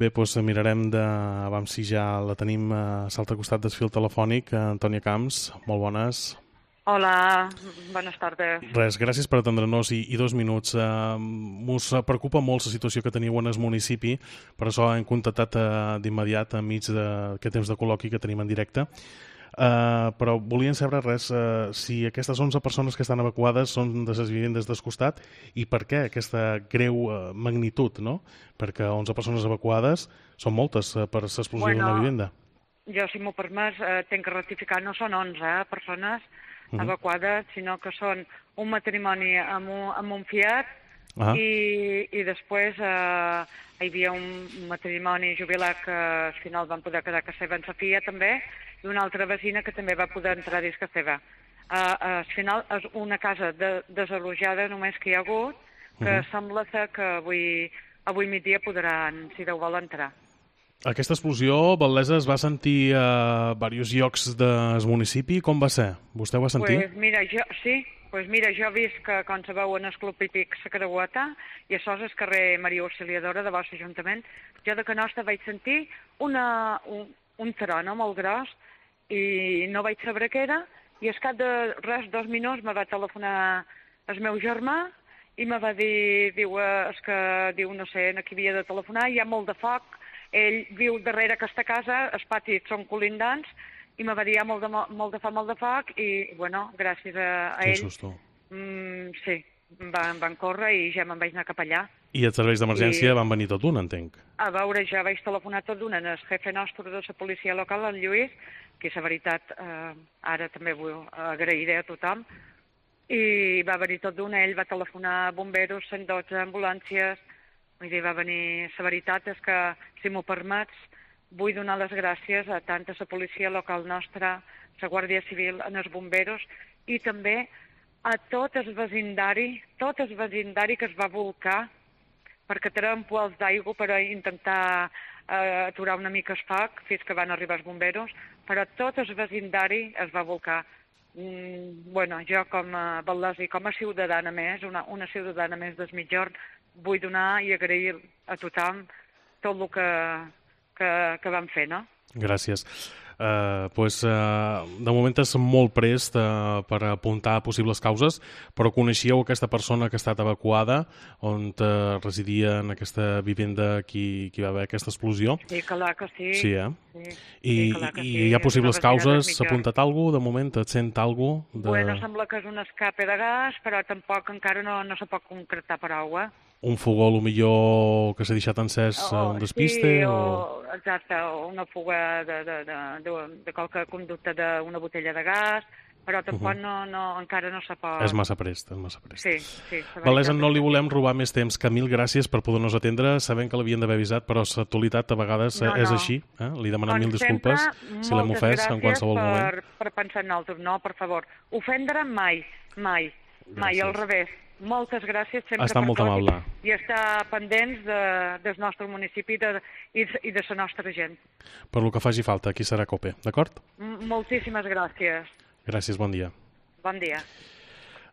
Bé, doncs mirarem de... Vam si ja la tenim a l'altre costat del fil telefònic. Antònia Camps, molt bones. Hola, bones tardes. Res, gràcies per atendre-nos i 2 minuts. Mos preocupa molt la situació que teniu en el municipi, per això hem contactat d'immediat enmig d'aquest temps de col·loqui que tenim en directe. Però volien saber res, si aquestes 11 persones que estan evacuades són de les vivendes del costat i per què aquesta greu magnitud, no? Perquè 11 persones evacuades són moltes per l'explosió d'una vivenda. Jo, si m'ho permets, tinc que rectificar, no són 11 persones evacuades, sinó que són un matrimoni amb un Fiat i després hi havia un matrimoni jubilat que al final van poder quedar a casa seva en sa filla també, i una altra vecina que també va poder entrar dins casa seva. Al final és una casa desalojada només que hi ha hagut, que sembla ser que avui migdia podran, si Déu vol, entrar. Aquesta explosió, Val·lesa, es va sentir a diversos llocs del municipi. Com va ser? Vostè ho va sentir? Pues mira, jo he vist que quan se veu en el Club Hípic la Creueta, i això és el carrer Maria Auxiliadora de vostre Ajuntament, jo de Canosta vaig sentir un tron molt gros i no vaig saber què era, i al cap de res, 2 minuts, me va telefonar el meu germà i me va dir, diu, no sé, aquí havia de telefonar, hi ha molt de foc. Ell viu darrere aquesta casa, els patis són colindants, i me va dir molt de foc, i, bueno, gràcies a ell... Quin susto. Sí, van córrer i ja me'n vaig anar cap allà. I els serveis d'emergència van venir tot d'un, entenc. A veure, ja vaig telefonar tot d'un al jefe nostre de la policia local, el Lluís, que la veritat, ara també vull agrair a tothom, i va venir tot d'un, ell va telefonar a bomberos, 112 ambulàncies. Vull dir, va venir... La veritat és que, si m'ho permets, vull donar les gràcies a tant a la policia local nostra, la Guàrdia Civil, als bomberos, i també a tot el vecindari que es va volcar perquè treuen pols d'aigua per intentar aturar una mica el foc fins que van arribar els bomberos, però tot el vecindari es va volcar. Bueno, jo com a Val·lesa i com a ciutadana més, una ciutadana més del Migjorn, vull donar i agrair a tothom tot el que van fer, no? Gràcies. De moment és molt prest per apuntar a possibles causes, però coneixíeu aquesta persona que ha estat evacuada, on residia en aquesta vivenda qui va haver aquesta explosió? Sí, clar que sí. Sí, eh? Sí. I hi ha possibles causes? S'ha apuntat alguna cosa? De moment et sent alguna cosa? Bueno, sembla que és un escape de gas, però tampoc encara no se pot concretar prou, Un fogó, millor, que s'ha deixat encès un despiste? Sí, exacte, o una fuga de qualque conducte d'una botella de gas, però tampoc encara no se pot... És massa prest, Sí. Val·lesa, no li volem robar més temps, que mil gràcies per poder-nos atendre. Sabem que l'havien d'haver avisat, però l'actualitat a vegades és així. Li demanem mil disculpes si l'hem ofès en qualsevol moment. Moltes gràcies per pensar en nosaltres, no, per favor. Ofendre mai, al revés. Moltes gràcies sempre per molt amable. I estar pendents del nostre municipi i de la nostra gent. Per lo que faci falta, aquí serà COPE, d'acord? Moltíssimes gràcies. Gràcies, bon dia. Bon dia.